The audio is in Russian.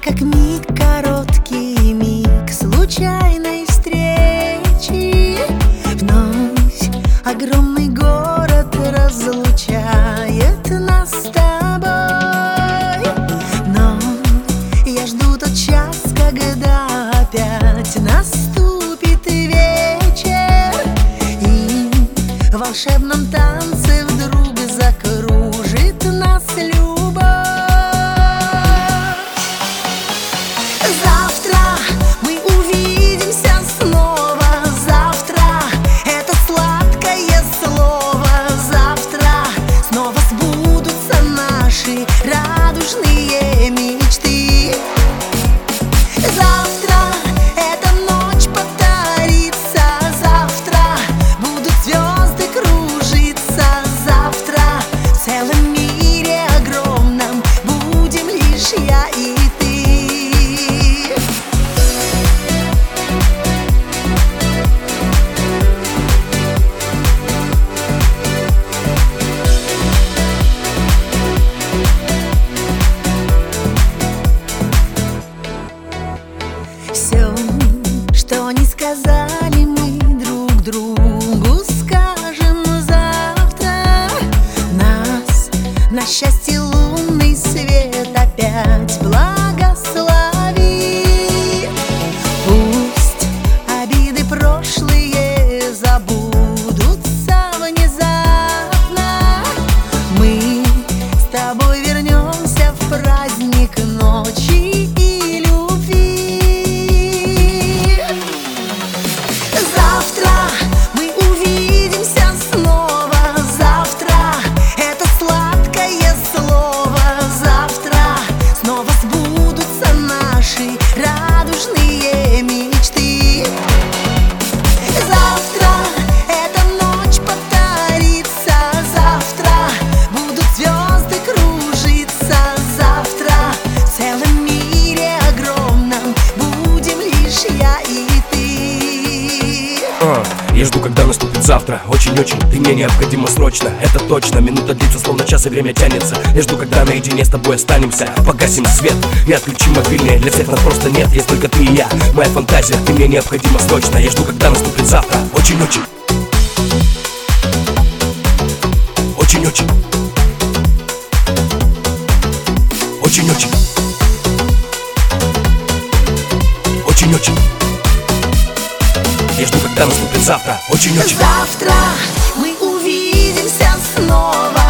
как миг, короткий миг случайной встречи. Вновь огромный город разлучает нас с тобой. Но я жду тот час, когда опять наступит вечер, и в волшебном танце вдруг закружит нас любовь. Завтра мы увидимся снова. Завтра это сладкое слово. Завтра снова сбудутся наши радужные мечты. Завтра эта ночь повторится. Завтра будут звезды кружиться. Завтра в целом мире огромном будем лишь я и ты. Все, что не сказали мы друг другу, скажем завтра. Нас на счастье лунный свет опять благослови. Пусть обиды прошлые забудутся внезапно. Мы с тобой вернемся в праздник ночи и любви. Завтра мы увидимся снова. Завтра это сладкое слово. Завтра снова сбудутся наши радужные мечты. Завтра эта ночь повторится. Завтра будут звезды кружиться. Завтра в целом мире огромном будем лишь я и ты. Я жду, когда наступит завтра. Очень-очень, ты мне необходима срочно. Это точно, минута длится, словно час, и время тянется. Я жду, когда наедине с тобой останемся. Погасим свет и отключим мобильные. Для всех нас просто нет, есть только ты и я. Моя фантазия, ты мне необходима срочно. Я жду, когда наступит завтра. Очень-очень. Очень-очень. Очень-очень. Очень-очень. Я жду, когда наступит завтра. Очень-очень. Завтра мы увидимся снова.